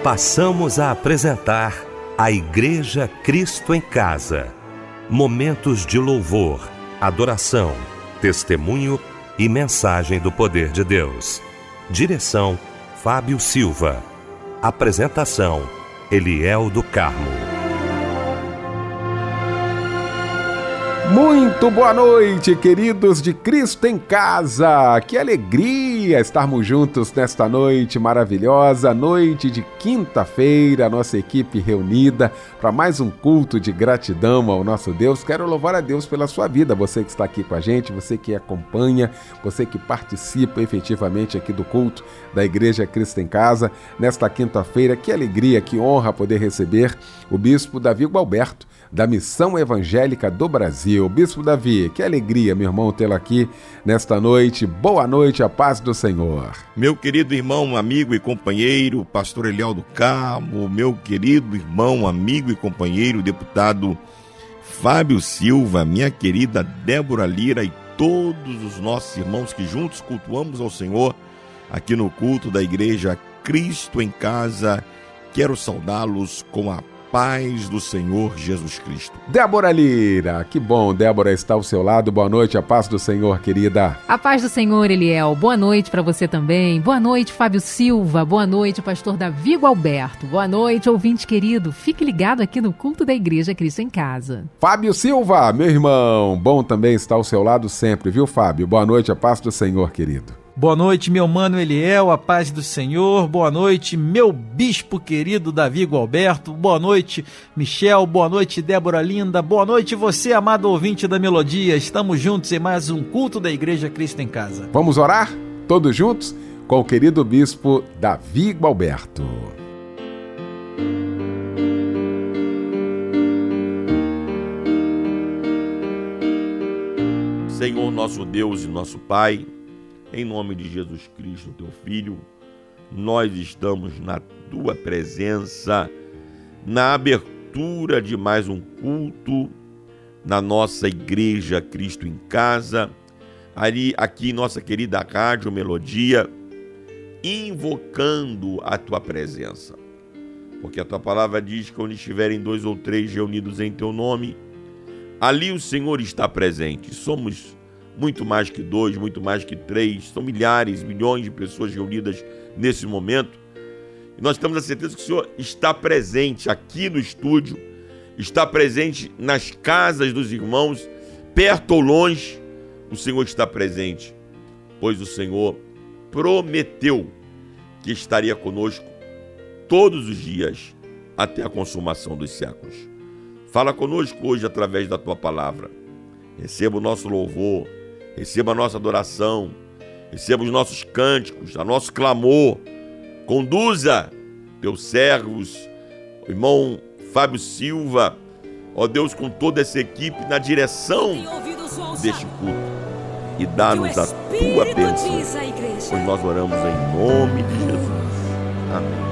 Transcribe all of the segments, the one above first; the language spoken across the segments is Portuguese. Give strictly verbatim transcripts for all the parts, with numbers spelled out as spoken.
Passamos a apresentar a Igreja Cristo em Casa. Momentos de louvor, adoração, testemunho e mensagem do poder de Deus. Direção: Fábio Silva. Apresentação: Eliel do Carmo. Muito boa noite, queridos de Cristo em Casa. Que alegria estarmos juntos nesta noite maravilhosa, noite de quinta-feira, nossa equipe reunida para mais um culto de gratidão ao nosso Deus. Quero louvar a Deus pela sua vida, você que está aqui com a gente, você que acompanha, você que participa efetivamente aqui do culto da Igreja Cristo em Casa. Nesta quinta-feira, que alegria, que honra poder receber o Bispo Davi Gualberto, da Missão Evangélica do Brasil. Bispo Davi, que alegria, meu irmão, tê-lo aqui nesta noite. Boa noite, a paz do Senhor. Meu querido irmão, amigo e companheiro, pastor Eliel do Carmo, meu querido irmão, amigo e companheiro, deputado Fábio Silva, minha querida Débora Lira e todos os nossos irmãos que juntos cultuamos ao Senhor aqui no culto da Igreja Cristo em Casa, quero saudá-los com a paz do Senhor Jesus Cristo. Débora Lira, que bom, Débora está ao seu lado. Boa noite, a paz do Senhor, querida. A paz do Senhor, Eliel. Boa noite para você também. Boa noite, Fábio Silva. Boa noite, pastor Davi Gualberto. Boa noite, ouvinte querido. Fique ligado aqui no culto da Igreja Cristo em Casa. Fábio Silva, meu irmão, bom também estar ao seu lado sempre, viu, Fábio? Boa noite, a paz do Senhor, querido. Boa noite, meu mano Eliel, a paz do Senhor. Boa noite, meu bispo querido Davi Gualberto. Boa noite, Michel. Boa noite, Débora Linda. Boa noite, você, amado ouvinte da Melodia. Estamos juntos em mais um culto da Igreja Cristo em Casa. Vamos orar? Todos juntos? Com o querido bispo Davi Gualberto. Senhor, nosso Deus e nosso Pai, em nome de Jesus Cristo, teu Filho, nós estamos na tua presença, na abertura de mais um culto, na nossa Igreja Cristo em Casa, ali, aqui nossa querida Rádio Melodia, invocando a tua presença. Porque a tua palavra diz que onde estiverem dois ou três reunidos em teu nome, ali o Senhor está presente. Somos muito mais que dois, muito mais que três, são milhares, milhões de pessoas reunidas nesse momento. E nós temos a certeza que o Senhor está presente aqui no estúdio, está presente nas casas dos irmãos, perto ou longe, o Senhor está presente, pois o Senhor prometeu que estaria conosco todos os dias até a consumação dos séculos. Fala conosco hoje através da tua palavra. Receba o nosso louvor, receba a nossa adoração, receba os nossos cânticos, o nosso clamor. Conduza teus servos, o irmão Fábio Silva, ó Deus, com toda essa equipe na direção deste culto. E dá-nos a tua bênção, pois nós oramos em nome de Jesus. Amém.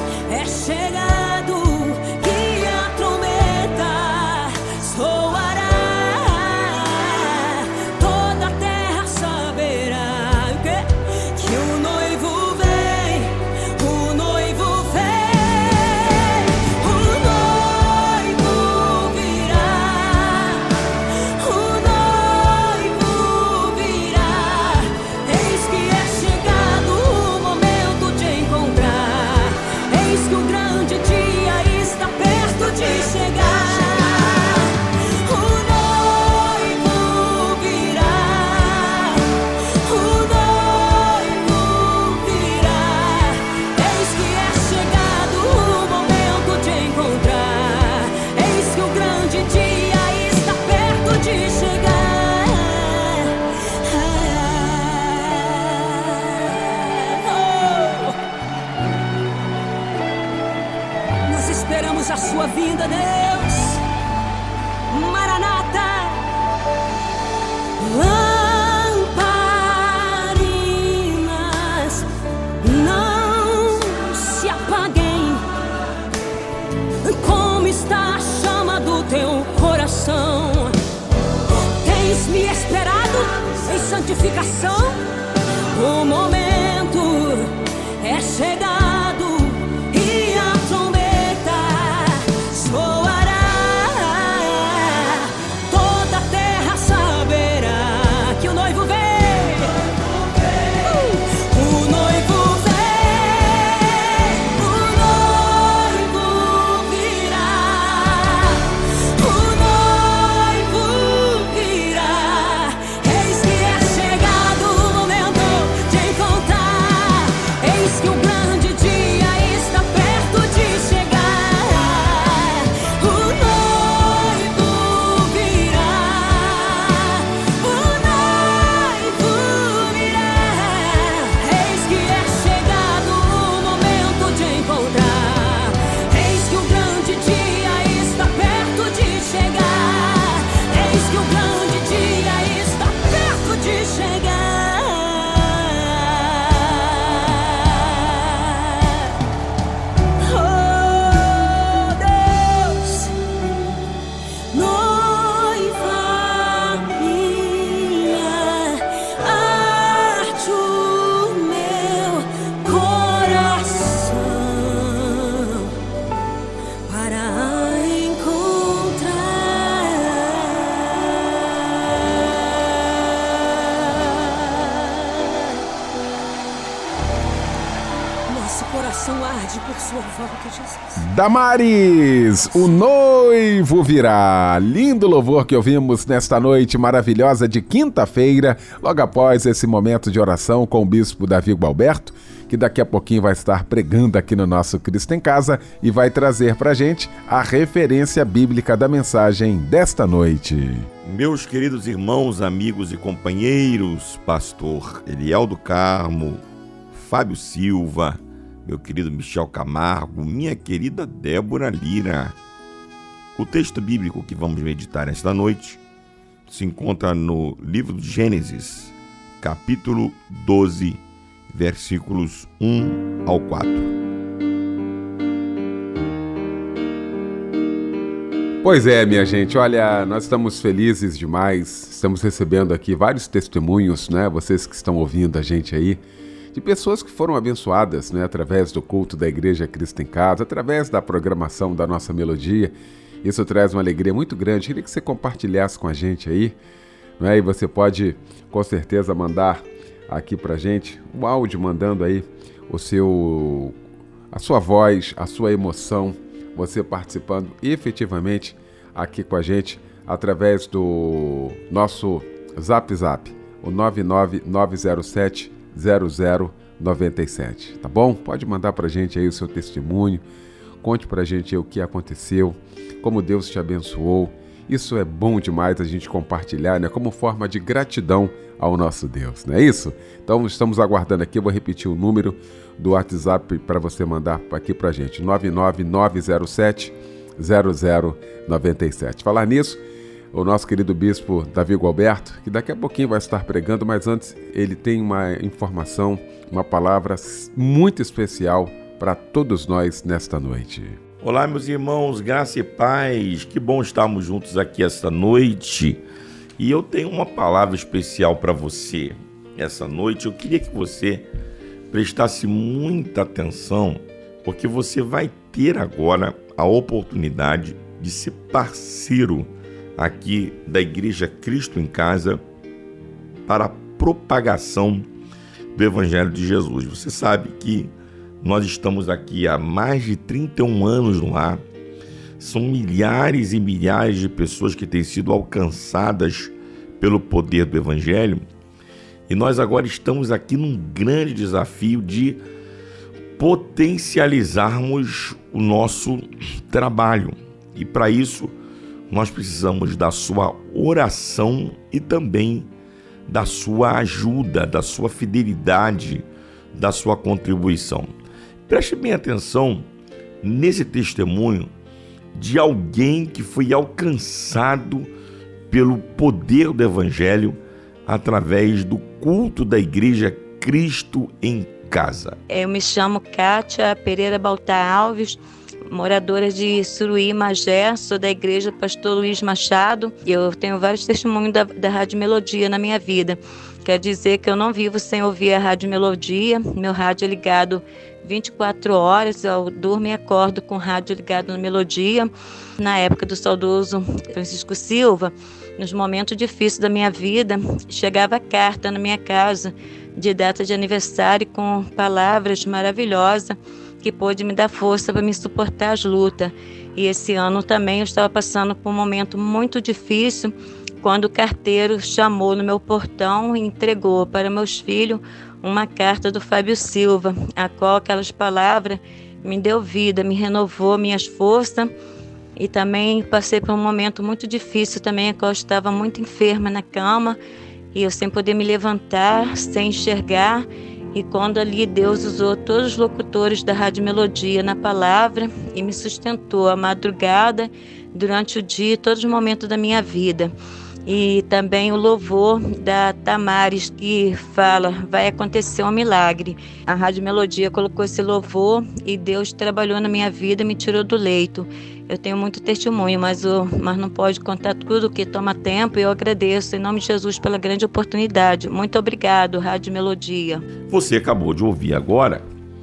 Chegado que a trombeta soará. purificação. O momento é chegado e a trombeta soará. Toda a terra saberá que o noivo vem. O noivo vem, o noivo virá, o noivo virá. Eis que é chegado o momento de encontrar. Eis que o grande dia está perto de chegar. O noivo virá, o noivo virá. Eis que é chegado o momento de encontrar. Eis que o grande dia está perto de chegar. Eis que o grande dia está perto de chegar. Oh, Deus, noiva minha, arte o meu coração para encontrar. Nosso coração arde por sua volta, Jesus. Damares, o noivo virá. Lindo louvor que ouvimos nesta noite maravilhosa de quinta-feira, logo após esse momento de oração com o bispo Davi Gualberto, que daqui a pouquinho vai estar pregando aqui no nosso Cristo em Casa e vai trazer pra gente a referência bíblica da mensagem desta noite. Meus queridos irmãos, amigos e companheiros, pastor Eliel do Carmo, Fábio Silva, meu querido Michel Camargo, minha querida Débora Lira. O texto bíblico que vamos meditar esta noite se encontra no livro de Gênesis, capítulo doze, versículos um ao quatro. Pois é, minha gente, olha, nós estamos felizes demais, estamos recebendo aqui vários testemunhos, né, vocês que estão ouvindo a gente aí, de pessoas que foram abençoadas, né, através do culto da Igreja Cristo em Casa, através da programação da nossa melodia. Isso traz uma alegria muito grande. Queria que você compartilhasse com a gente aí, né, e você pode, com certeza, mandar aqui pra gente o áudio, mandando aí o seu, a sua voz, a sua emoção, você participando efetivamente aqui com a gente através do nosso Zap Zap, o nove nove nove zero sete zero zero nove sete, tá bom? Pode mandar pra gente aí o seu testemunho, conte pra gente aí o que aconteceu, como Deus te abençoou. Isso é bom demais a gente compartilhar, né? Como forma de gratidão ao nosso Deus, não é isso? Então estamos aguardando aqui, eu vou repetir o número do WhatsApp para você mandar aqui pra gente, nove nove nove zero sete zero zero nove sete. Falar nisso, o nosso querido bispo Davi Gualberto, que daqui a pouquinho vai estar pregando, mas antes ele tem uma informação, uma palavra muito especial para todos nós nesta noite. Olá, meus irmãos, graça e paz, que bom estarmos juntos aqui esta noite. E eu tenho uma palavra especial para você essa noite. Eu queria que você prestasse muita atenção, porque você vai ter agora a oportunidade de ser parceiro aqui da Igreja Cristo em Casa para a propagação do Evangelho de Jesus. Você sabe que nós estamos aqui há mais de trinta e um anos no ar. São milhares e milhares de pessoas que têm sido alcançadas pelo poder do Evangelho. E nós agora estamos aqui num grande desafio de potencializarmos o nosso trabalho. E para isso, nós precisamos da sua oração e também da sua ajuda, da sua fidelidade, da sua contribuição. Preste bem atenção nesse testemunho de alguém que foi alcançado pelo poder do Evangelho através do culto da Igreja Cristo em Casa. Eu me chamo Kátia Pereira Baltar Alves, moradora de Suruí, Magé, sou da igreja Pastor Luiz Machado. Eu tenho vários testemunhos da, da Rádio Melodia na minha vida. Quer dizer que eu não vivo sem ouvir a Rádio Melodia. Meu rádio é ligado vinte e quatro horas, eu durmo e acordo com o rádio ligado na Melodia. Na época do saudoso Francisco Silva, nos momentos difíceis da minha vida, chegava carta na minha casa de data de aniversário com palavras maravilhosas que pôde me dar força para me suportar as lutas. E esse ano também eu estava passando por um momento muito difícil, quando o carteiro chamou no meu portão e entregou para meus filhos uma carta do Fábio Silva, a qual aquelas palavras me deu vida, me renovou minhas forças. E também passei por um momento muito difícil também, a qual eu estava muito enferma na cama, e eu sem poder me levantar, sem enxergar. E quando ali Deus usou todos os locutores da Rádio Melodia na palavra e me sustentou a madrugada, durante o dia, todos os momentos da minha vida. E também o louvor da Tamares, que fala, vai acontecer um milagre. A Rádio Melodia colocou esse louvor e Deus trabalhou na minha vida e me tirou do leito. Eu tenho muito testemunho, mas, o, mas não pode contar tudo, que toma tempo, e eu agradeço em nome de Jesus pela grande oportunidade. Muito obrigado, Rádio Melodia. Você acabou de ouvir agora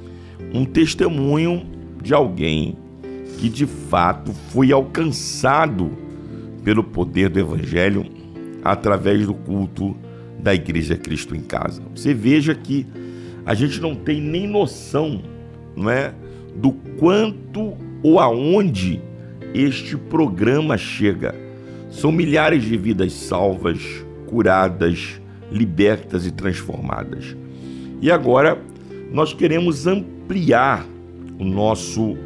um testemunho de alguém que de fato foi alcançado pelo poder do Evangelho através do culto da Igreja Cristo em Casa. Você veja que a gente não tem nem noção, não é, do quanto ou aonde este programa chega. São milhares de vidas salvas, curadas, libertas e transformadas. E agora nós queremos ampliar o nosso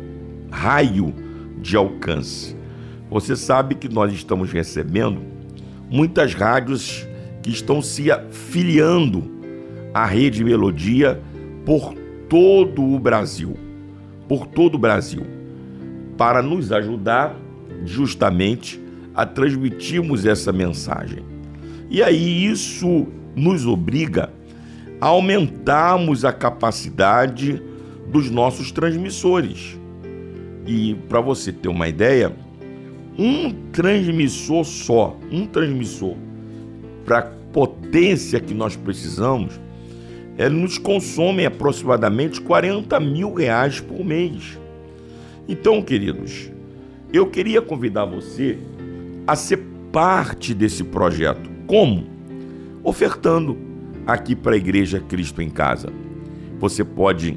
raio de alcance. Você sabe que nós estamos recebendo muitas rádios que estão se afiliando à Rede Melodia por todo o Brasil, por todo o Brasil, para nos ajudar justamente a transmitirmos essa mensagem. E aí isso nos obriga a aumentarmos a capacidade dos nossos transmissores. E para você ter uma ideia, um transmissor só, um transmissor para a potência que nós precisamos, ele nos consome aproximadamente quarenta mil reais por mês. Então, queridos, eu queria convidar você a ser parte desse projeto. Como? Ofertando aqui para a Igreja Cristo em Casa. Você pode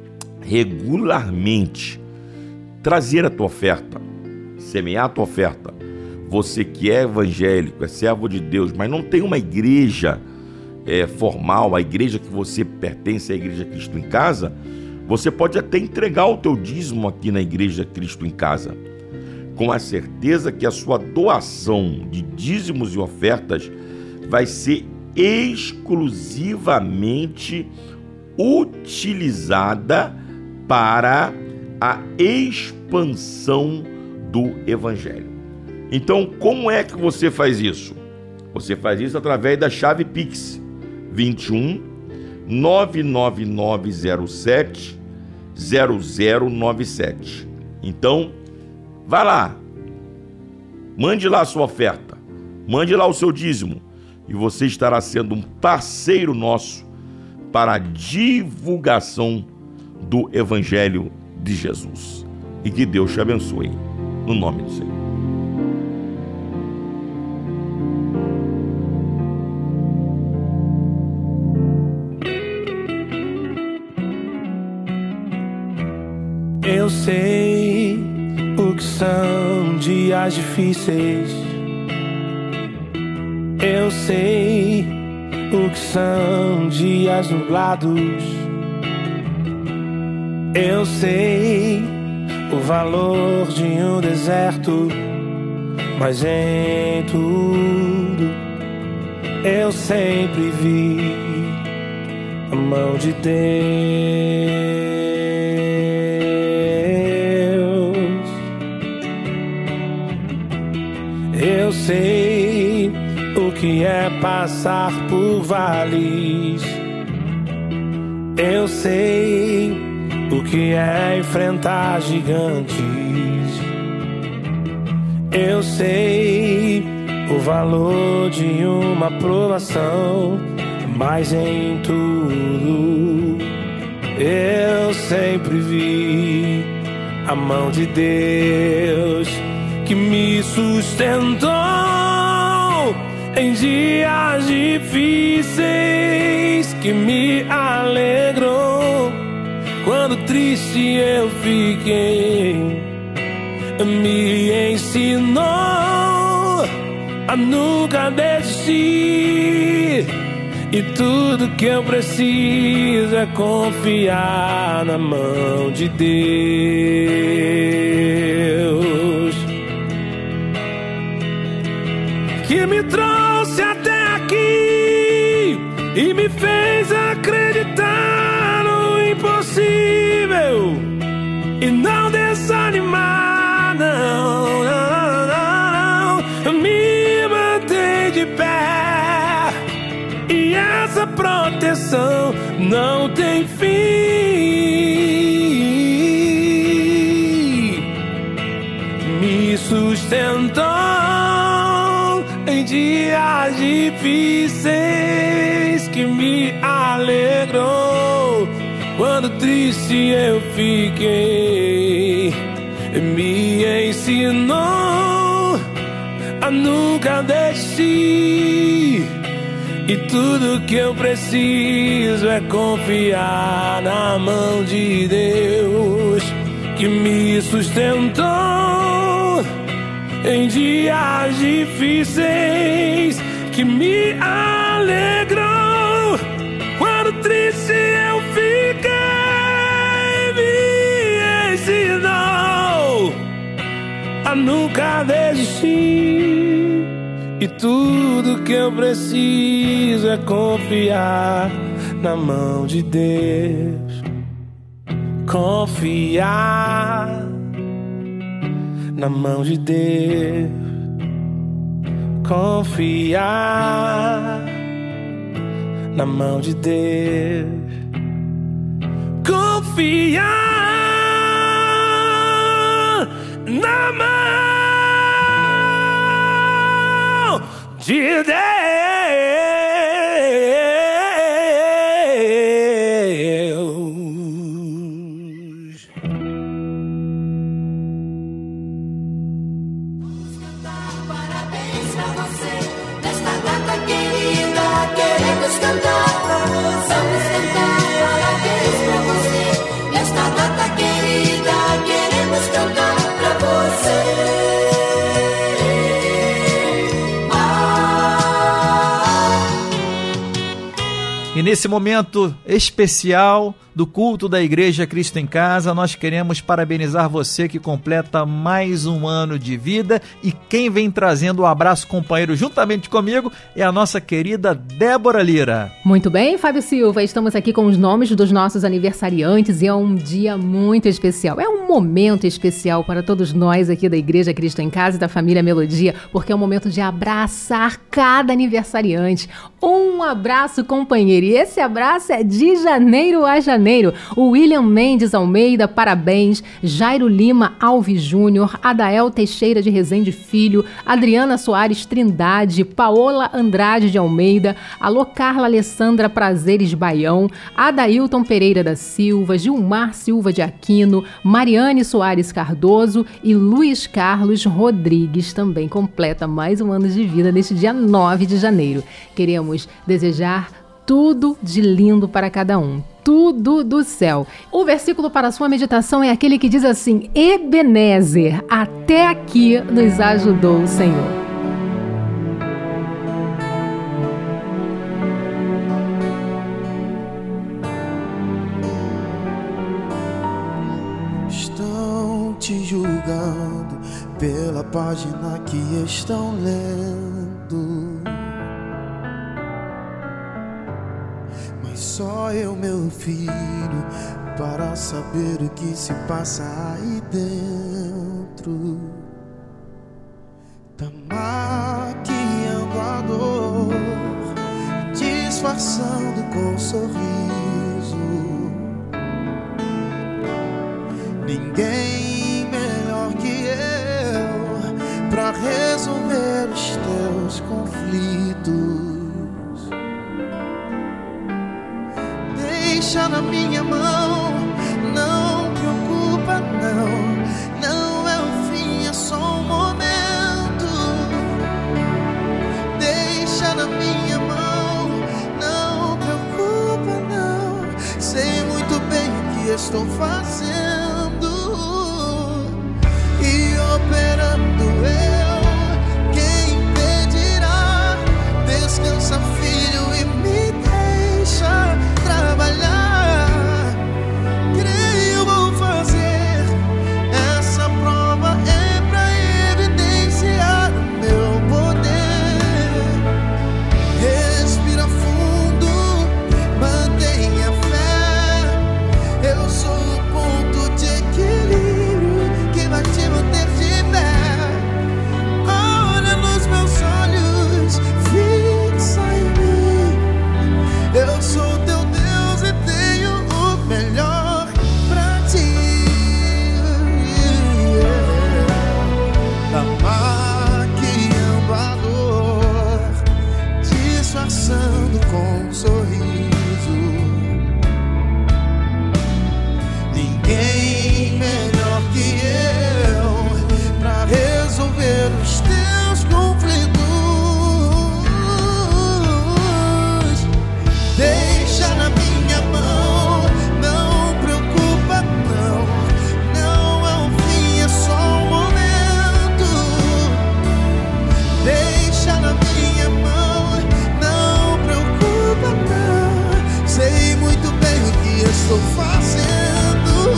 regularmente trazer a tua oferta, semear a tua oferta. Você que é evangélico, é servo de Deus, mas não tem uma igreja é, formal, a igreja que você pertence à Igreja Cristo em Casa, você pode até entregar o teu dízimo aqui na Igreja Cristo em Casa, com a certeza que a sua doação de dízimos e ofertas vai ser exclusivamente utilizada para a expansão do Evangelho. Então, como é que você faz isso? Você faz isso através da chave Pix vinte e um, nove nove nove zero sete, zero zero nove sete. Então, vá lá, mande lá a sua oferta, mande lá o seu dízimo, e você estará sendo um parceiro nosso para a divulgação do Evangelho de Jesus. E que Deus te abençoe, no nome do Senhor. Eu sei o que são dias difíceis. Eu sei o que são dias nublados. Eu sei o valor de um deserto, mas em tudo eu sempre vi a mão de Deus. Eu sei o que é passar por vales. Eu sei o que é enfrentar gigantes. Eu sei o valor de uma aprovação, mas em tudo eu sempre vi a mão de Deus que me sustentou em dias difíceis, que me alegrou quando triste eu fiquei, me ensinou a nunca desistir. E tudo que eu preciso é confiar na mão de Deus, que me trouxe até aqui e me fez acreditar no impossível e não desanimar, não, não, não, não. Me mantém de pé e essa proteção não tem fim. Me sustentou em dias difíceis, que me alegrou quando triste eu fiquei, me ensinou a nunca desistir. E tudo que eu preciso é confiar na mão de Deus, que me sustentou em dias difíceis, que me alegrou quando triste eu fiquei, me ensinou a nunca desistir. E tudo que eu preciso é confiar na mão de Deus, confiar na mão de Deus, confiar na mão de Deus, confiar na mão de Deus. Parabéns pra você, nesta data querida, queremos cantar pra você. Vamos cantar parabéns pra você, nesta data querida, queremos cantar pra você. E nesse momento especial do culto da Igreja Cristo em Casa, nós queremos parabenizar você que completa mais um ano de vida, e quem vem trazendo o abraço companheiro juntamente comigo é a nossa querida Débora Lira. Muito bem, Fábio Silva, estamos aqui com os nomes dos nossos aniversariantes e é um dia muito especial, é um momento especial para todos nós aqui da Igreja Cristo em Casa e da família Melodia, porque é um momento de abraçar cada aniversariante. Um abraço companheiro, e esse abraço é de janeiro a janeiro. O William Mendes Almeida, parabéns. Jairo Lima Alves Júnior, Adael Teixeira de Rezende Filho, Adriana Soares Trindade, Paola Andrade de Almeida, alô Carla Alessandra Prazeres Baião, Adailton Pereira da Silva, Gilmar Silva de Aquino, Mariane Soares Cardoso e Luiz Carlos Rodrigues também completa mais um ano de vida neste dia nove de janeiro. Queremos desejar tudo de lindo para cada um, tudo do céu. O versículo para a sua meditação é aquele que diz assim: Ebenezer, até aqui nos ajudou o Senhor. Estão te julgando pela página que estão lendo, só eu, meu filho, para saber o que se passa aí dentro. Tá maquiando a dor, disfarçando com um sorriso. teus conflitos. Deixa na minha mão, não preocupa não, não é o fim, é só um momento. Deixa na minha mão, não preocupa não, sei muito bem o que estou fazendo e operando eu, quem impedirá? Descansa, filho, e me deixa trabalhar. Creio, vou fazer essa prova, é pra evidenciar o meu poder. Respira fundo, mantenha fé. Eu sou o ponto de equilíbrio que vai te manter de pé. Olha nos meus olhos, fixa em mim. Eu sou teu Deus e tenho o melhor pra ti. Tá maquiando a dor, disfarçando com um sorriso. Ninguém melhor que eu pra resolver os teus conflitos. Deixa na minha mão, não preocupa não, não é um fim, é só um momento. Deixa na minha mão, não preocupa não, sei muito bem o que estou fazendo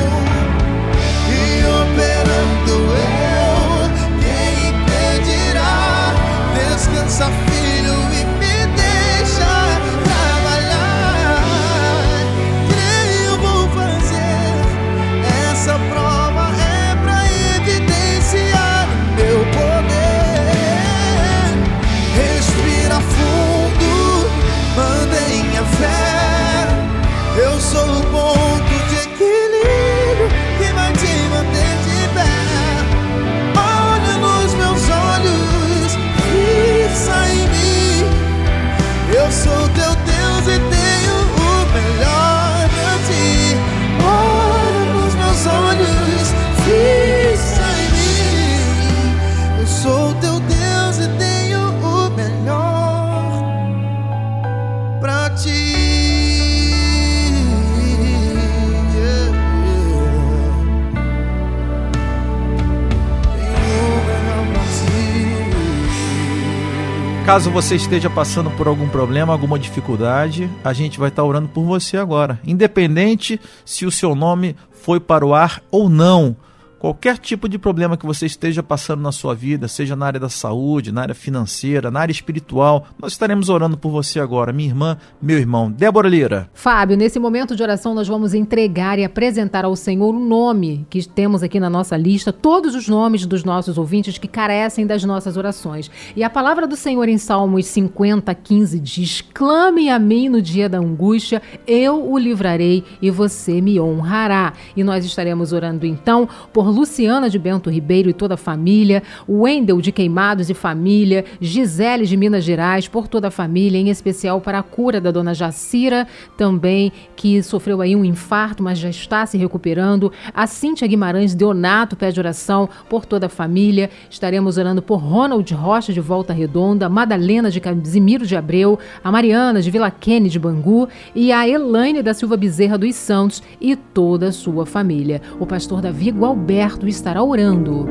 e operando eu, quem impedirá? Descansa, filho, e me deixa trabalhar. Creio, vou fazer essa prova, é pra evidenciar o meu poder. Respira fundo, mantenha fé. Eu sou o ponto de equilíbrio que vai te manter de pé. Olha nos meus olhos, fixa em mim. Eu sou teu Deus e tenho o melhor pra ti. Olha nos meus olhos, fixa em mim. Eu sou teu Deus e tenho o melhor pra ti. Yeah, yeah. Tenho o melhor pra ti. Caso você esteja passando por algum problema, alguma dificuldade, a gente vai estar orando por você agora. Independente se o seu nome foi para o ar ou não. Qualquer tipo de problema que você esteja passando na sua vida, seja na área da saúde, na área financeira, na área espiritual, nós estaremos orando por você agora, minha irmã, meu irmão. Débora Lira. Fábio, nesse momento de oração nós vamos entregar e apresentar ao Senhor o nome que temos aqui na nossa lista, todos os nomes dos nossos ouvintes que carecem das nossas orações. E a palavra do Senhor em Salmos cinquenta, quinze diz: clame a mim no dia da angústia, eu o livrarei e você me honrará. E nós estaremos orando então por Luciana de Bento Ribeiro e toda a família, Wendel de Queimados e família, Gisele de Minas Gerais, por toda a família, em especial para a cura da dona Jacira, também, que sofreu aí um infarto, mas já está se recuperando, a Cíntia Guimarães Deonato pede oração por toda a família, estaremos orando por Ronald Rocha de Volta Redonda, Madalena de Casimiro de Abreu, a Mariana de Vila Quene de Bangu e a Elaine da Silva Bezerra dos Santos e toda a sua família. O pastor Davi Gualberto estará orando.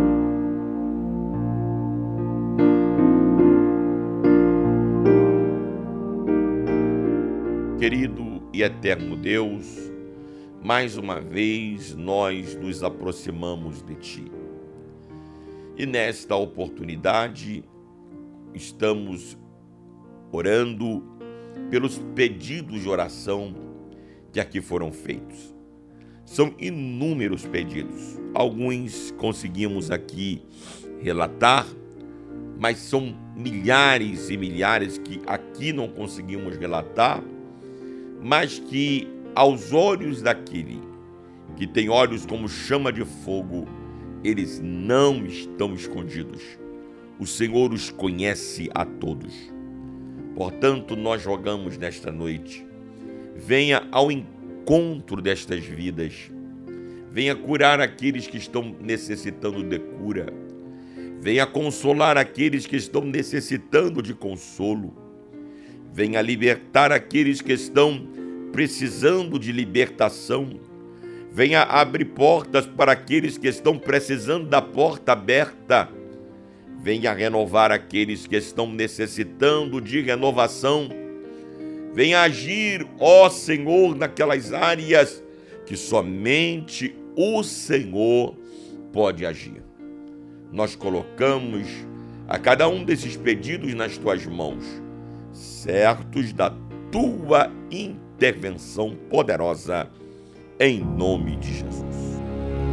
Querido e eterno Deus, mais uma vez nós nos aproximamos de Ti. E nesta oportunidade estamos orando pelos pedidos de oração que aqui foram feitos. São inúmeros pedidos. Alguns conseguimos aqui relatar, mas são milhares e milhares que aqui não conseguimos relatar, mas que aos olhos daquele que tem olhos como chama de fogo, eles não estão escondidos. o Senhor os conhece a todos. Portanto, nós rogamos nesta noite, venha ao encontro destas vidas, venha curar aqueles que estão necessitando de cura, venha consolar aqueles que estão necessitando de consolo, venha libertar aqueles que estão precisando de libertação, venha abrir portas para aqueles que estão precisando da porta aberta, venha renovar aqueles que estão necessitando de renovação, venha agir, ó Senhor, naquelas áreas que somente o Senhor pode agir. Nós colocamos a cada um desses pedidos nas tuas mãos, certos da tua intervenção poderosa, em nome de Jesus.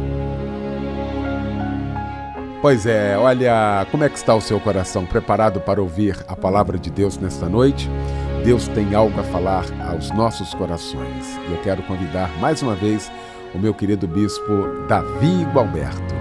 Pois é, olha, como é que está o seu coração? Preparado para ouvir a palavra de Deus nesta noite? Deus tem algo a falar aos nossos corações. E eu quero convidar mais uma vez o meu querido bispo Davi Gualberto.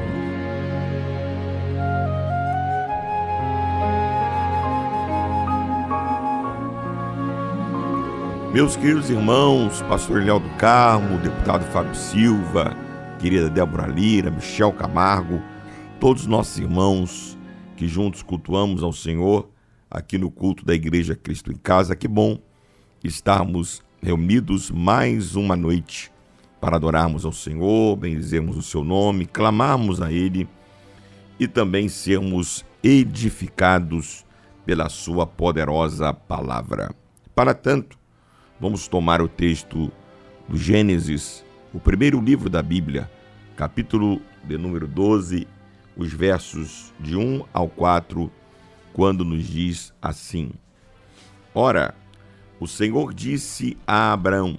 Meus queridos irmãos, pastor Léo do Carmo, deputado Fábio Silva, querida Débora Lira, Michel Camargo, todos nossos irmãos que juntos cultuamos ao Senhor aqui no culto da Igreja Cristo em Casa. Que bom estarmos reunidos mais uma noite para adorarmos ao Senhor, bendizermos o seu nome, clamarmos a Ele e também sermos edificados pela sua poderosa palavra. Para tanto, vamos tomar o texto do Gênesis, o primeiro livro da Bíblia, capítulo de número doze, os versos de um ao quatro, quando nos diz assim: Ora, o Senhor disse a Abrão: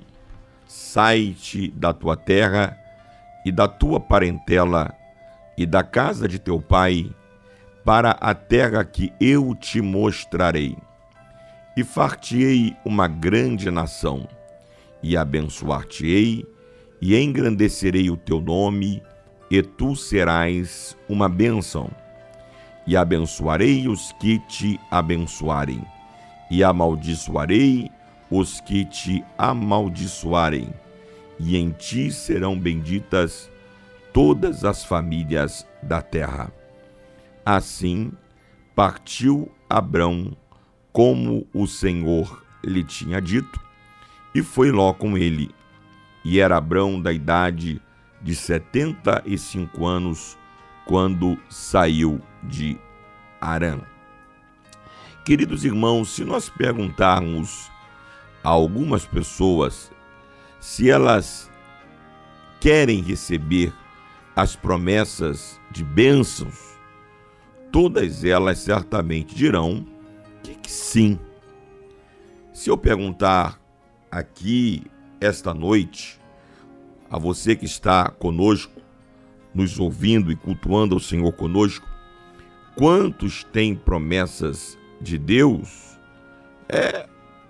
sai-te da tua terra e da tua parentela e da casa de teu pai, para a terra que eu te mostrarei. E far-te-ei uma grande nação, e abençoar-te-ei, e engrandecerei o teu nome, e tu serás uma bênção. E abençoarei os que te abençoarem, e amaldiçoarei os que te amaldiçoarem, e em ti serão benditas todas as famílias da terra. Assim partiu Abrão, como o Senhor lhe tinha dito, e foi Ló com ele. E era Abrão da idade de setenta e cinco anos, quando saiu de Harã. Queridos irmãos, se nós perguntarmos a algumas pessoas se elas querem receber as promessas de bênçãos, todas elas certamente dirão que, que sim. Se eu perguntar aqui esta noite a você que está conosco, nos ouvindo e cultuando ao Senhor conosco, quantos têm promessas de Deus, é,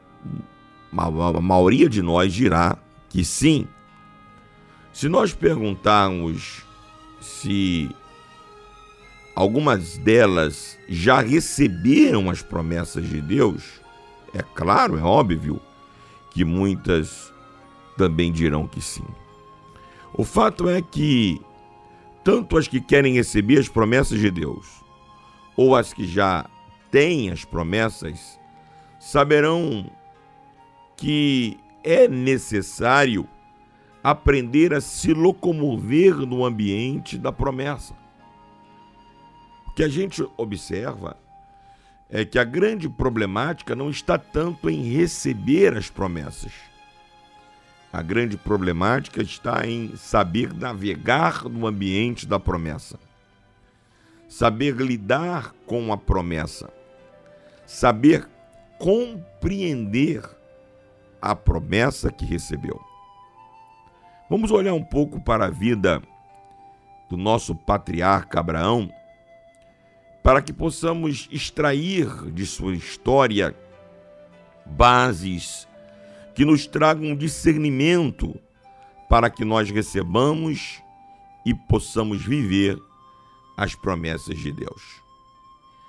a maioria de nós dirá que sim. Se nós perguntarmos se algumas delas já receberam as promessas de Deus, é claro, é óbvio que muitas também dirão que sim. O fato é que tanto as que querem receber as promessas de Deus, ou as que já têm as promessas, saberão que é necessário aprender a se locomover no ambiente da promessa. O que a gente observa é que a grande problemática não está tanto em receber as promessas. A grande problemática está em saber navegar no ambiente da promessa, saber lidar com a promessa, saber compreender a promessa que recebeu. Vamos olhar um pouco para a vida do nosso patriarca Abraão, para que possamos extrair de sua história bases que nos tragam discernimento para que nós recebamos e possamos viver as promessas de Deus.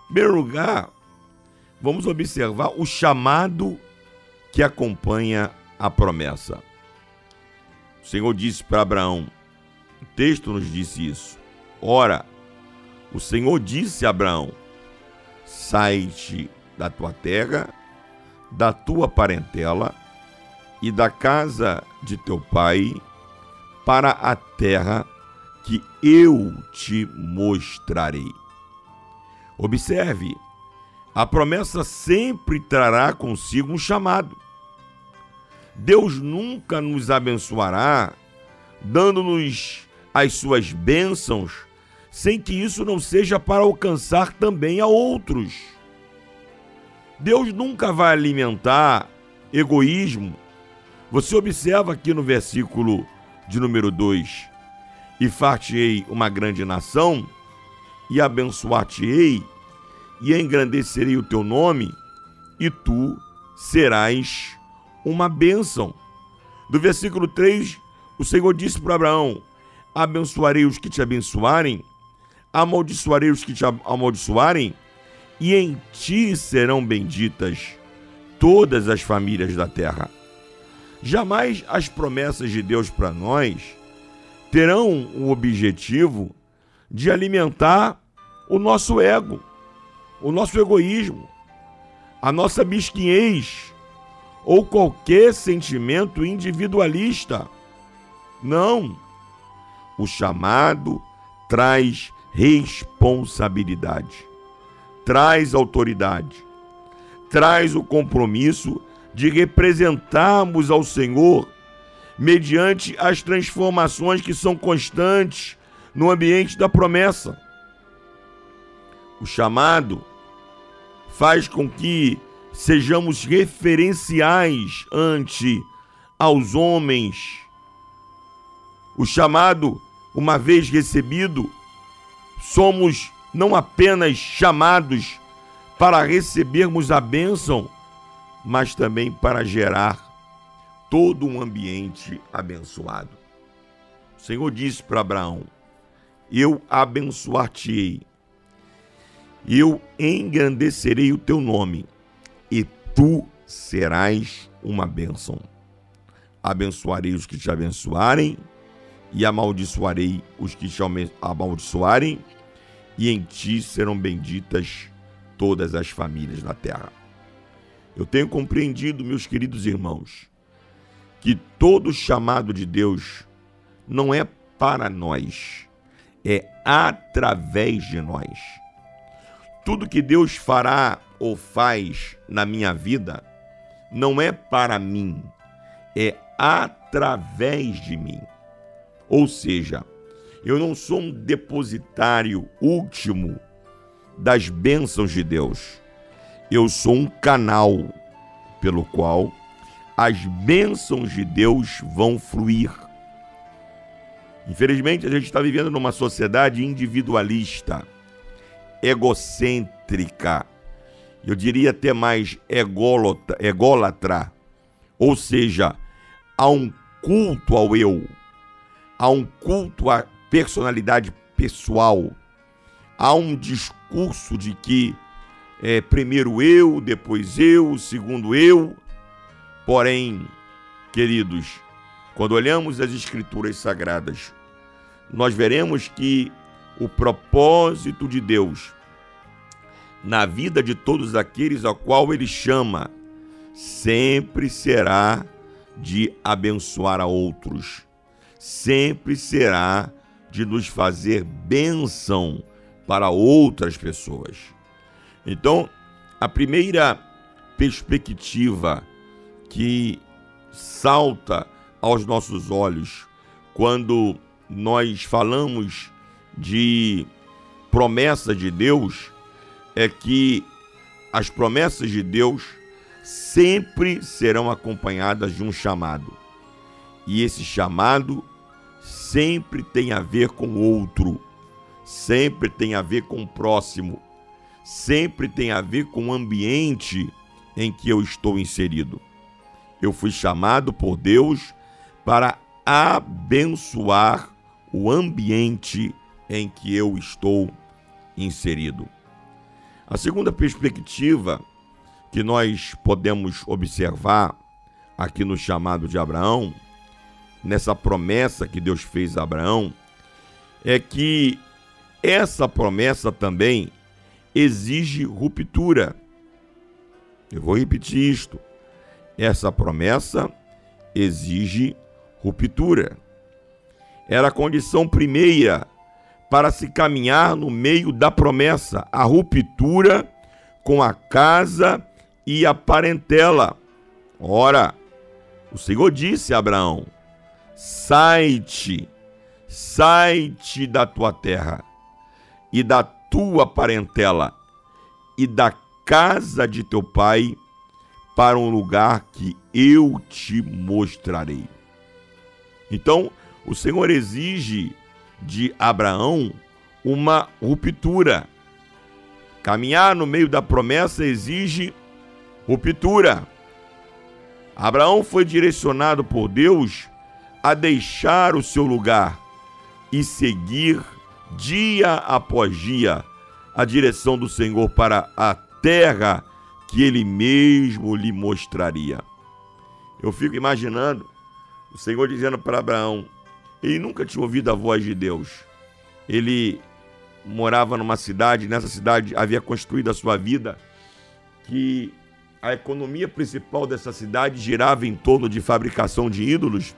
Em primeiro lugar, vamos observar o chamado que acompanha a promessa. O Senhor disse para Abraão, o texto nos disse isso. Ora, o Senhor disse a Abraão, sai-te da tua terra, da tua parentela e da casa de teu pai para a terra que eu te mostrarei. Observe, a promessa sempre trará consigo um chamado. Deus nunca nos abençoará, dando-nos as suas bênçãos, sem que isso não seja para alcançar também a outros. Deus nunca vai alimentar egoísmo. Você observa aqui no versículo de número dois, e far-te-ei uma grande nação, e abençoar-te-ei, e engrandecerei o teu nome, e tu serás uma bênção. Do versículo três, o Senhor disse para Abraão, abençoarei os que te abençoarem, amaldiçoarei os que te amaldiçoarem, e em ti serão benditas todas as famílias da terra. Jamais as promessas de Deus para nós terão o objetivo de alimentar o nosso ego, o nosso egoísmo, a nossa mesquinhez ou qualquer sentimento individualista. Não. O chamado traz responsabilidade, traz autoridade, traz o compromisso de representarmos ao Senhor mediante as transformações que são constantes no ambiente da promessa. O chamado faz com que sejamos referenciais ante aos homens. O chamado, uma vez recebido, somos não apenas chamados para recebermos a bênção, mas também para gerar todo um ambiente abençoado. O Senhor disse para Abraão, eu abençoar-te-ei, eu engrandecerei o teu nome, e tu serás uma bênção. Abençoarei os que te abençoarem, e amaldiçoarei os que te amaldiçoarem, e em ti serão benditas todas as famílias da terra. Eu tenho compreendido, meus queridos irmãos, que todo chamado de Deus não é para nós, é através de nós. Tudo que Deus fará ou faz na minha vida não é para mim, é através de mim. Ou seja, eu não sou um depositário último das bênçãos de Deus. Eu sou um canal pelo qual as bênçãos de Deus vão fluir. Infelizmente, a gente está vivendo numa sociedade individualista, egocêntrica, eu diria até mais ególatra, ególatra. Ou seja, há um culto ao eu, há um culto à personalidade pessoal, há um discurso de que é, primeiro eu, depois eu, segundo eu. Porém, queridos, quando olhamos as Escrituras Sagradas, nós veremos que o propósito de Deus na vida de todos aqueles a qual Ele chama sempre será de abençoar a outros, sempre será de nos fazer bênção para outras pessoas. Então, a primeira perspectiva que salta aos nossos olhos quando nós falamos de promessa de Deus é que as promessas de Deus sempre serão acompanhadas de um chamado. E esse chamado sempre tem a ver com o outro, sempre tem a ver com o próximo, sempre tem a ver com o ambiente em que eu estou inserido. Eu fui chamado por Deus para abençoar o ambiente em que eu estou inserido. A segunda perspectiva que nós podemos observar aqui no chamado de Abraão, nessa promessa que Deus fez a Abraão, é que essa promessa também exige ruptura. Eu vou repetir isto. Essa promessa exige ruptura. Era a condição primeira para se caminhar no meio da promessa, a ruptura com a casa e a parentela. Ora, o Senhor disse a Abraão: sai-te, sai-te da tua terra e da tua parentela e da casa de teu pai para um lugar que eu te mostrarei. Então, o Senhor exige de Abraão uma ruptura. Caminhar no meio da promessa exige ruptura. Abraão foi direcionado por Deus a deixar o seu lugar e seguir dia após dia a direção do Senhor para a terra que ele mesmo lhe mostraria. Eu fico imaginando o Senhor dizendo para Abraão, ele nunca tinha ouvido a voz de Deus. Ele morava numa cidade, nessa cidade havia construído a sua vida, que a economia principal dessa cidade girava em torno de fabricação de ídolos,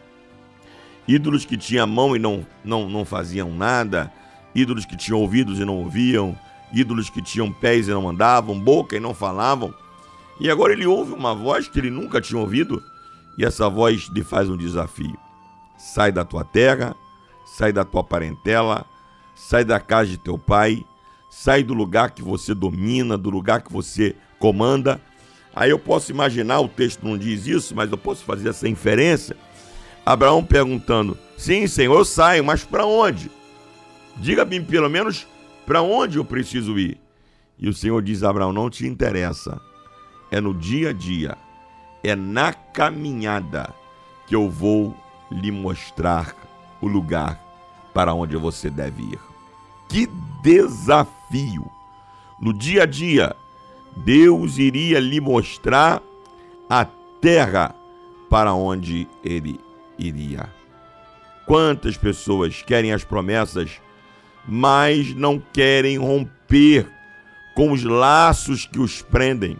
ídolos que tinham mão e não, não, não faziam nada, ídolos que tinham ouvidos e não ouviam, ídolos que tinham pés e não andavam, boca e não falavam. E agora ele ouve uma voz que ele nunca tinha ouvido, e essa voz lhe faz um desafio. Sai da tua terra, sai da tua parentela, sai da casa de teu pai, sai do lugar que você domina, do lugar que você comanda. Aí eu posso imaginar, o texto não diz isso, mas eu posso fazer essa inferência. Abraão perguntando, sim, Senhor, eu saio, mas para onde? Diga-me pelo menos para onde eu preciso ir. E o Senhor diz a Abraão, não te interessa, é no dia a dia, é na caminhada que eu vou lhe mostrar o lugar para onde você deve ir. Que desafio! No dia a dia, Deus iria lhe mostrar a terra para onde ele iria. Quantas pessoas querem as promessas, mas não querem romper com os laços que os prendem.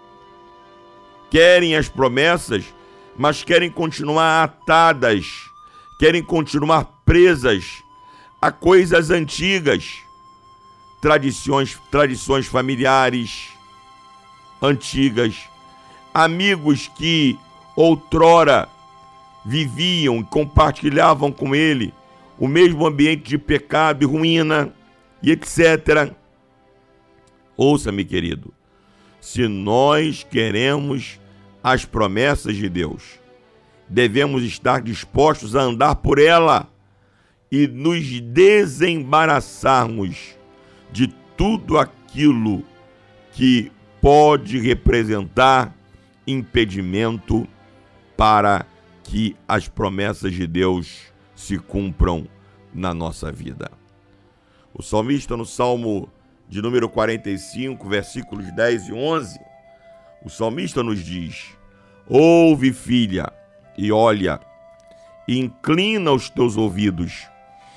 Querem as promessas, mas querem continuar atadas, querem continuar presas a coisas antigas, tradições, tradições familiares antigas, amigos que outrora viviam e compartilhavam com ele o mesmo ambiente de pecado e ruína, e etcétera. Ouça-me, querido, se nós queremos as promessas de Deus, devemos estar dispostos a andar por ela e nos desembaraçarmos de tudo aquilo que pode representar impedimento para que as promessas de Deus se cumpram na nossa vida. O salmista, no Salmo de número quarenta e cinco, versículos dez e onze, o salmista nos diz: ouve, filha, e olha, e inclina os teus ouvidos,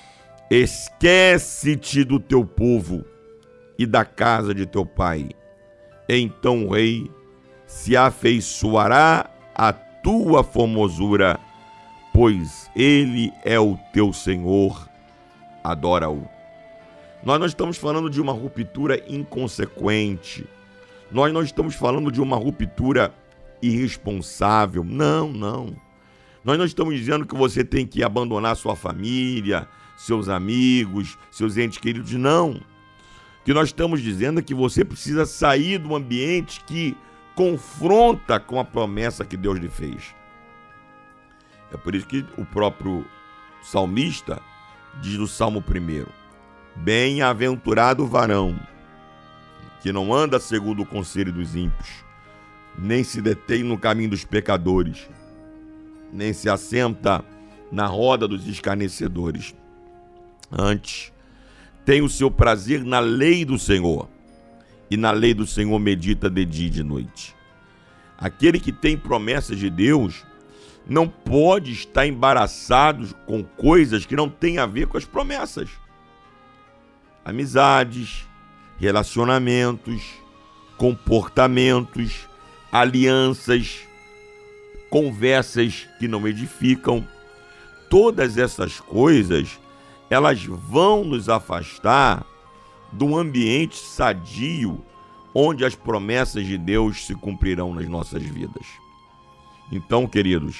esquece-te do teu povo e da casa de teu pai. Então o rei se afeiçoará à tua formosura, pois ele é o teu Senhor, adora-o. Nós não estamos falando de uma ruptura inconsequente, nós não estamos falando de uma ruptura irresponsável, não, não. Nós não estamos dizendo que você tem que abandonar sua família, seus amigos, seus entes queridos, não. O que nós estamos dizendo é que você precisa sair do ambiente que confronta com a promessa que Deus lhe fez. É por isso que o próprio salmista diz no Salmo primeiro: bem-aventurado o varão que não anda segundo o conselho dos ímpios, nem se detém no caminho dos pecadores, nem se assenta na roda dos escarnecedores. Antes, tem o seu prazer na lei do Senhor, e na lei do Senhor medita de dia e de noite. Aquele que tem promessas de Deus não pode estar embaraçado com coisas que não têm a ver com as promessas. Amizades, relacionamentos, comportamentos, alianças, conversas que não edificam. Todas essas coisas, elas vão nos afastar de um ambiente sadio onde as promessas de Deus se cumprirão nas nossas vidas. Então, queridos,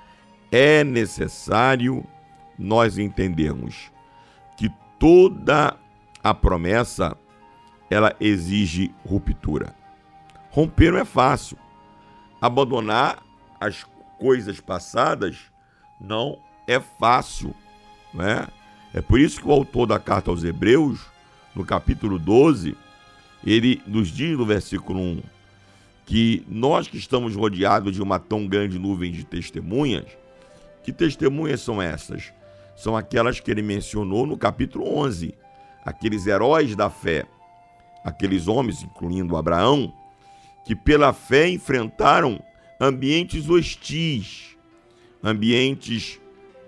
é necessário nós entendermos que toda a promessa, ela exige ruptura. Romper não é fácil. Abandonar as coisas passadas não é fácil, não é? É por isso que o autor da carta aos Hebreus, no capítulo doze, ele nos diz no versículo um, que nós que estamos rodeados de uma tão grande nuvem de testemunhas, que testemunhas são essas? São aquelas que ele mencionou no capítulo onze, aqueles heróis da fé, aqueles homens, incluindo Abraão, que pela fé enfrentaram ambientes hostis, ambientes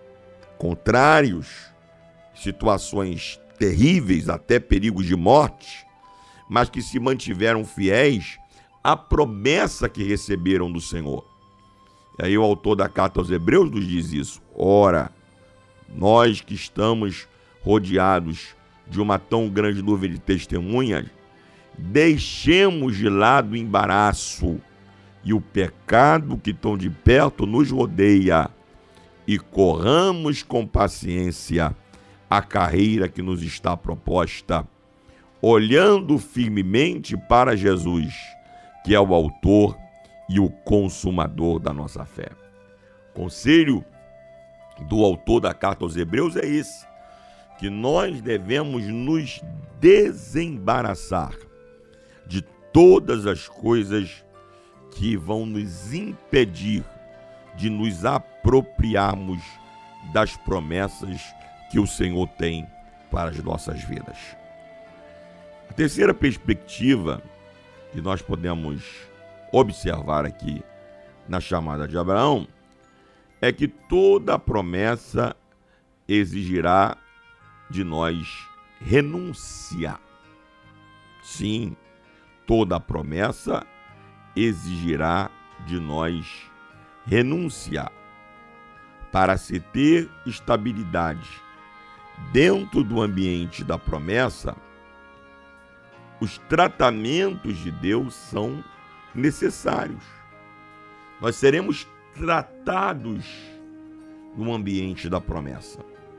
contrários, situações terríveis, até perigos de morte, mas que se mantiveram fiéis à promessa que receberam do Senhor. E aí o autor da carta aos Hebreus nos diz isso. Ora, nós que estamos rodeados de uma tão grande nuvem de testemunhas, deixemos de lado o embaraço e o pecado que tão de perto nos rodeia e corramos com paciência a carreira que nos está proposta, olhando firmemente para Jesus, que é o autor e o consumador da nossa fé. O conselho do autor da carta aos Hebreus é esse, que nós devemos nos desembaraçar de todas as coisas que vão nos impedir de nos apropriarmos das promessas que o Senhor tem para as nossas vidas. A terceira perspectiva que nós podemos observar aqui na chamada de Abraão é que toda promessa exigirá de nós renúncia. Sim, toda promessa exigirá de nós renúncia. Para se ter estabilidade dentro do ambiente da promessa, os tratamentos de Deus são necessários. Nós seremos tratados no ambiente da promessa.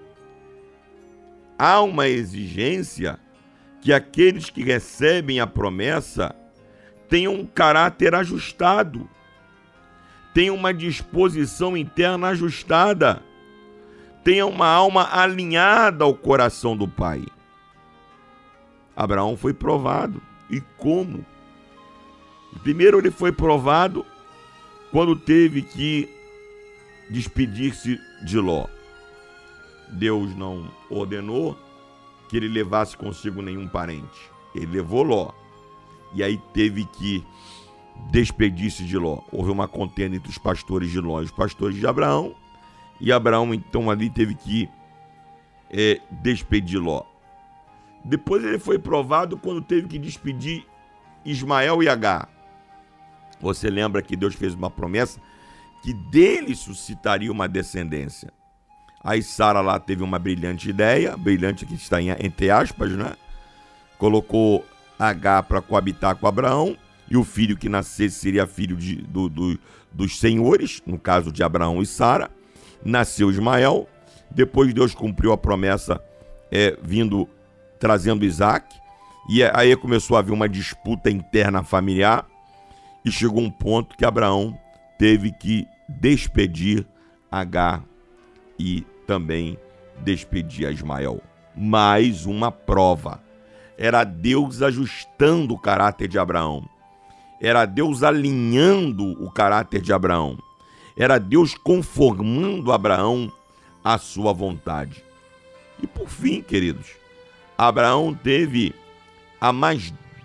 Há uma exigência que aqueles que recebem a promessa tenham um caráter ajustado, tenham uma disposição interna ajustada, tenham uma alma alinhada ao coração do Pai. Abraão foi provado. E como? Primeiro ele foi provado quando teve que despedir-se de Ló. Deus não ordenou que ele levasse consigo nenhum parente. Ele levou Ló. E aí teve que despedir-se de Ló. Houve uma contenda entre os pastores de Ló e os pastores de Abraão. E Abraão, então, ali teve que é, despedir Ló. Depois ele foi provado quando teve que despedir Ismael e Agar. Você lembra que Deus fez uma promessa que dele suscitaria uma descendência. Aí Sara lá teve uma brilhante ideia, brilhante que está em, entre aspas, né? Colocou Agar para coabitar com Abraão, e o filho que nascesse seria filho de, do, do, dos senhores, no caso de Abraão e Sara. Nasceu Ismael. Depois Deus cumpriu a promessa é, vindo, trazendo Isaac, e aí começou a haver uma disputa interna familiar, e chegou um ponto que Abraão teve que despedir Agar e também despedir a Ismael. Mais uma prova. Era Deus ajustando o caráter de Abraão. Era Deus alinhando o caráter de Abraão. Era Deus conformando Abraão à sua vontade. E por fim, queridos, Abraão teve a mais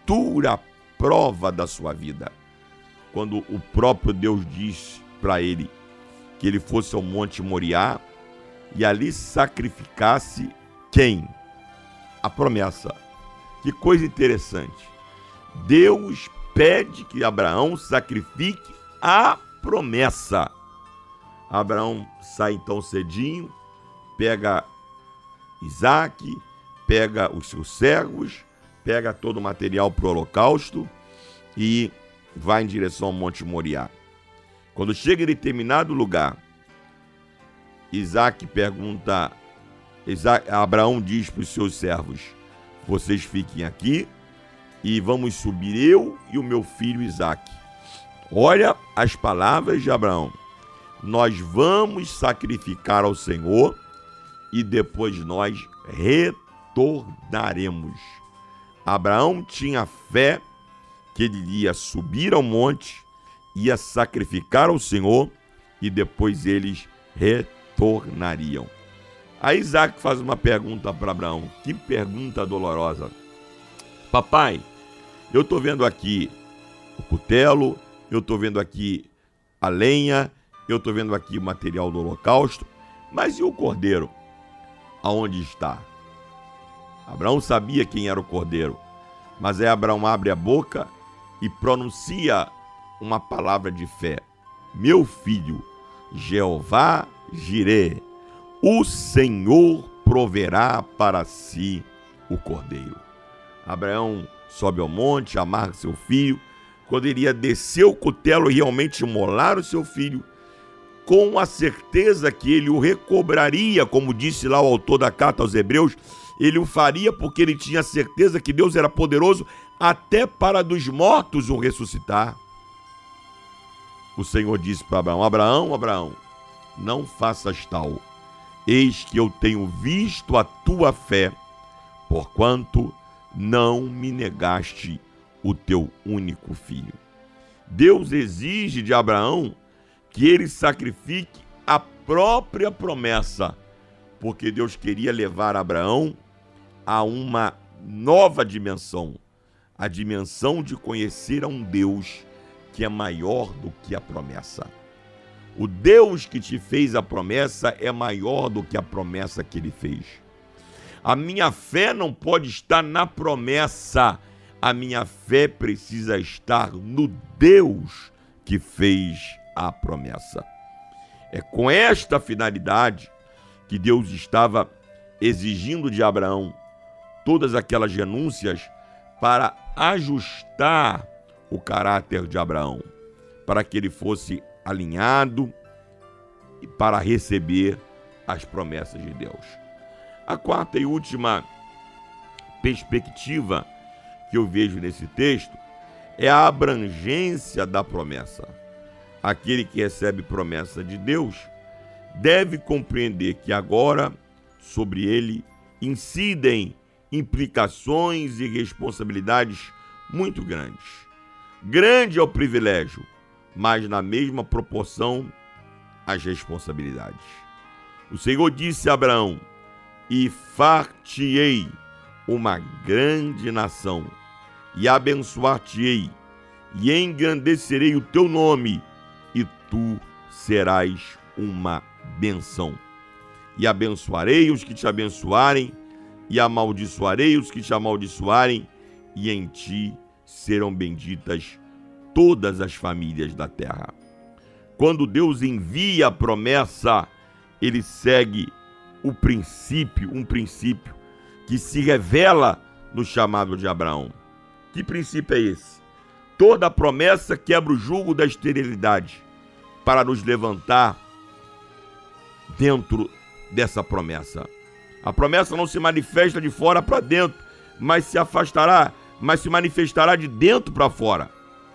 dura prova da sua vida. Quando o próprio Deus disse para ele que ele fosse ao Monte Moriá e ali sacrificasse quem? A promessa. Que coisa interessante. Deus pede que Abraão sacrifique a promessa. Abraão sai então cedinho, pega Isaac, pega os seus servos, pega todo o material para o holocausto e vai em direção ao Monte Moriá. Quando chega em determinado lugar, Isaac pergunta, Isaac, Abraão diz para os seus servos, vocês fiquem aqui e vamos subir eu e o meu filho Isaac. Olha as palavras de Abraão. Nós vamos sacrificar ao Senhor e depois nós retornaremos. Abraão tinha fé que ele ia subir ao monte, ia sacrificar ao Senhor e depois eles retornariam. Aí Isaac faz uma pergunta para Abraão. Que pergunta dolorosa. Papai, eu estou vendo aqui o cutelo, eu estou vendo aqui a lenha, eu estou vendo aqui o material do holocausto, mas e o cordeiro? Aonde está? Abraão sabia quem era o cordeiro, mas aí Abraão abre a boca e pronuncia uma palavra de fé. Meu filho, Jeová Jirê, o Senhor proverá para si o cordeiro. Abraão sobe ao monte, amarra seu filho. Quando ele ia descer o cutelo e realmente imolar o seu filho, com a certeza que ele o recobraria, como disse lá o autor da carta aos Hebreus, ele o faria porque ele tinha certeza que Deus era poderoso até para dos mortos o ressuscitar. O Senhor disse para Abraão, Abraão, Abraão, não faças tal, eis que eu tenho visto a tua fé, porquanto não me negaste o teu único filho. Deus exige de Abraão que ele sacrifique a própria promessa, porque Deus queria levar Abraão a uma nova dimensão, a dimensão de conhecer a um Deus que é maior do que a promessa. O Deus que te fez a promessa é maior do que a promessa que ele fez. A minha fé não pode estar na promessa, a minha fé precisa estar no Deus que fez a promessa. É com esta finalidade que Deus estava exigindo de Abraão todas aquelas renúncias para ajustar o caráter de Abraão, para que ele fosse alinhado e para receber as promessas de Deus. A quarta e última perspectiva que eu vejo nesse texto é a abrangência da promessa. Aquele que recebe promessa de Deus deve compreender que agora sobre ele incidem implicações e responsabilidades muito grandes. Grande é o privilégio, mas na mesma proporção as responsabilidades. O Senhor disse a Abraão, e far-te-ei uma grande nação, e abençoar-te-ei, e engrandecerei o teu nome, e tu serás uma bênção. E abençoarei os que te abençoarem, e amaldiçoarei os que te amaldiçoarem, e em ti serão benditas todas as famílias da terra. Quando Deus envia a promessa, ele segue o princípio, um princípio que se revela no chamado de Abraão. Que princípio é esse? Toda promessa quebra o jugo da esterilidade para nos levantar dentro dessa promessa. A promessa não se manifesta de fora para dentro, mas se afastará, mas se manifestará de dentro para fora.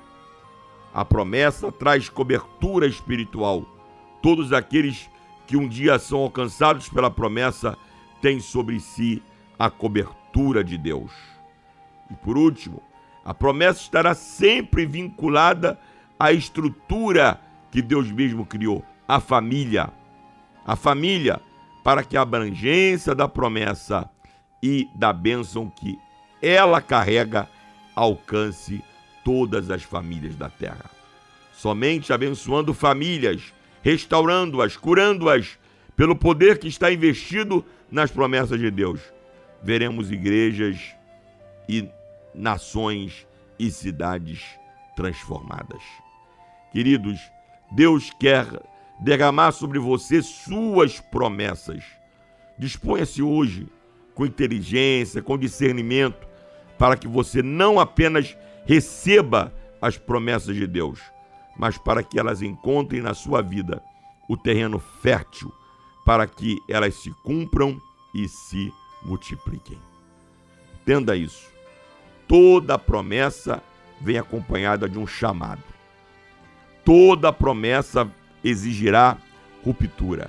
A promessa traz cobertura espiritual. Todos aqueles que um dia são alcançados pela promessa têm sobre si a cobertura de Deus. E por último, a promessa estará sempre vinculada à estrutura que Deus mesmo criou, a família. A família, para que a abrangência da promessa e da bênção que ela carrega alcance todas as famílias da terra. Somente abençoando famílias, restaurando-as, curando-as, pelo poder que está investido nas promessas de Deus, veremos igrejas e nações e cidades transformadas. Queridos, Deus quer derramar sobre você suas promessas. Disponha-se hoje com inteligência, com discernimento, para que você não apenas receba as promessas de Deus, mas para que elas encontrem na sua vida o terreno fértil, para que elas se cumpram e se multipliquem. Entenda isso. Toda promessa vem acompanhada de um chamado. Toda promessa exigirá ruptura.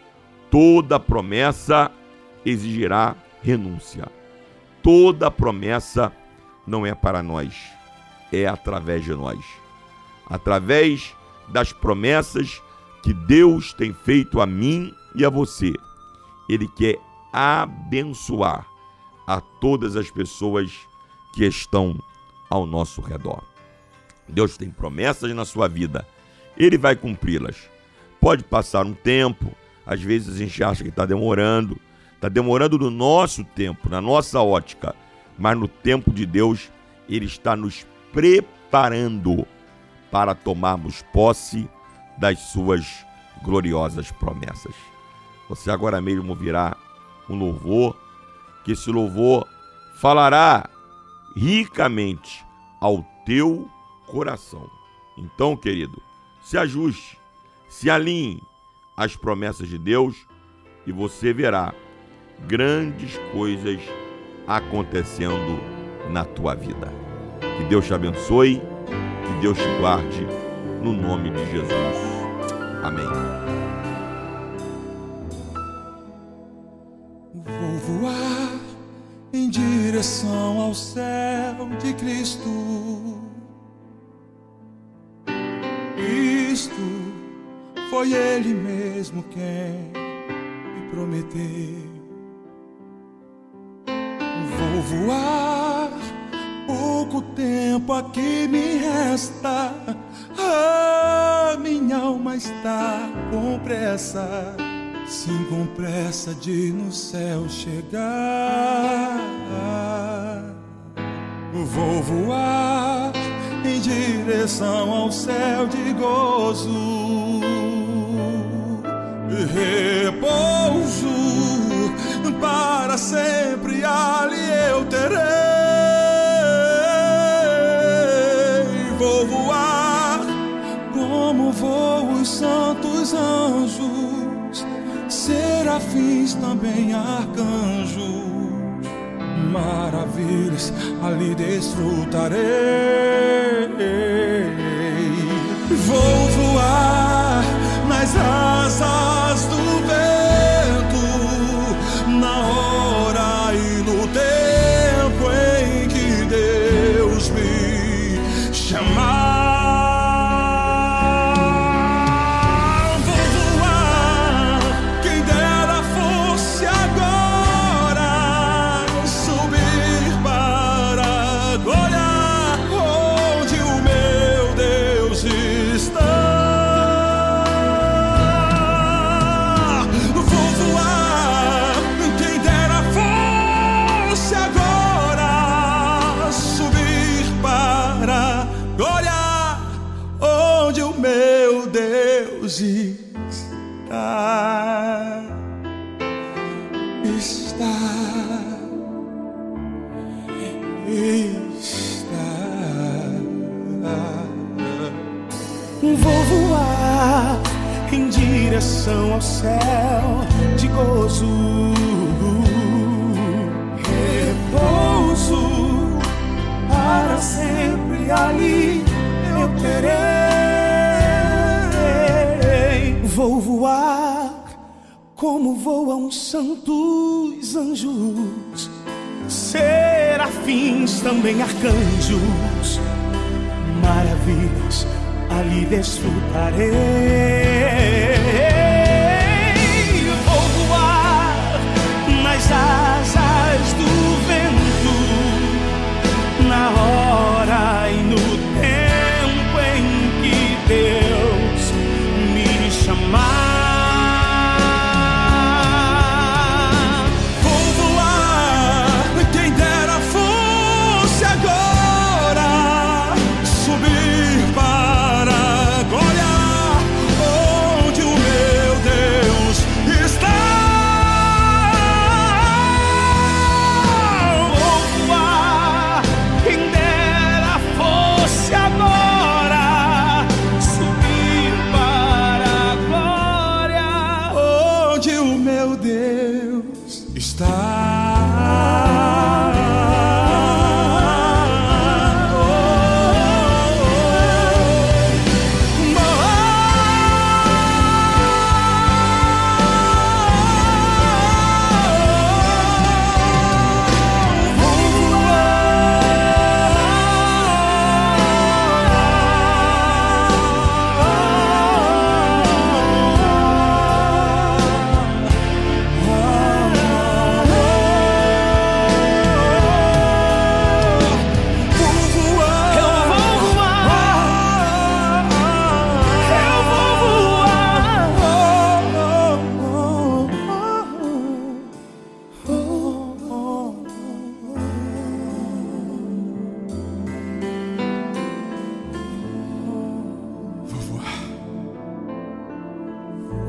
Toda promessa exigirá renúncia. Toda promessa não é para nós, é através de nós. Através das promessas que Deus tem feito a mim e a você. Ele quer abençoar a todas as pessoas que estão ao nosso redor. Deus tem promessas na sua vida, Ele vai cumpri-las. Pode passar um tempo, às vezes a gente acha que está demorando, está demorando no nosso tempo, na nossa ótica, mas no tempo de Deus, Ele está nos preparando para tomarmos posse das suas gloriosas promessas. Você agora mesmo ouvirá um louvor, que esse louvor falará ricamente ao teu coração. Então, querido, se ajuste, se alinhe às promessas de Deus e você verá grandes coisas acontecendo na tua vida. Que Deus te abençoe, que Deus te guarde, no nome de Jesus. Amém. Vou voar em direção ao céu de Cristo. Cristo foi Ele mesmo quem me prometeu. Vou voar, pouco tempo aqui me resta. A minha alma está com pressa, sim, com pressa de no céu chegar. Vou voar em direção ao céu de gozo, repouso para sempre ali eu terei. Vou voar como voam os santos anjos, serafins também arcanjos, maravilhas ali desfrutarei. Vou voar nas asas do vento, na hora e no tempo em que Deus me chamar. Está, está, está. Vou voar em direção ao céu de gozo, repouso para sempre ali eu terei. Vou voar como voam santos anjos, serafins também arcanjos, maravilhas ali desfrutarei. Vou voar nas asas do vento, na hora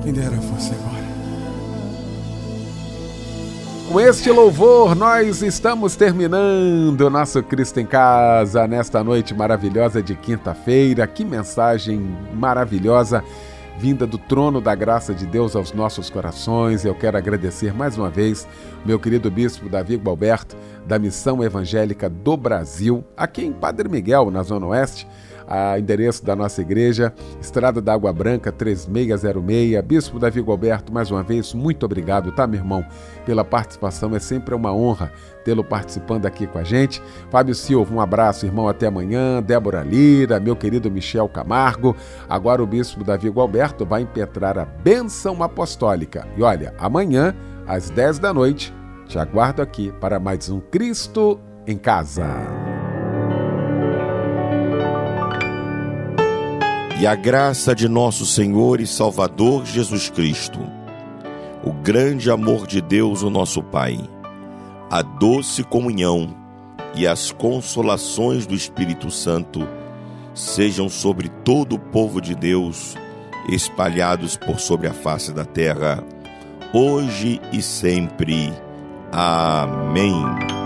Quem dera fosse agora. Com este louvor, nós estamos terminando o nosso Cristo em Casa nesta noite maravilhosa de quinta-feira. Que mensagem maravilhosa vinda do trono da graça de Deus aos nossos corações. Eu quero agradecer mais uma vez meu querido bispo Davi Gualberto, da Missão Evangélica do Brasil, aqui em Padre Miguel, na Zona Oeste. A endereço da nossa igreja, Estrada da Água Branca, três seis zero seis. Bispo Davi Gualberto, mais uma vez, muito obrigado, tá, meu irmão, pela participação. É sempre uma honra tê-lo participando aqui com a gente. Fábio Silva, um abraço, irmão, até amanhã. Débora Lira, meu querido Michel Camargo. Agora o bispo Davi Gualberto vai impetrar a bênção apostólica. E olha, amanhã, às dez da noite, te aguardo aqui para mais um Cristo em Casa. E a graça de nosso Senhor e Salvador Jesus Cristo, o grande amor de Deus, o nosso Pai, a doce comunhão e as consolações do Espírito Santo sejam sobre todo o povo de Deus, espalhados por sobre a face da terra, hoje e sempre. Amém.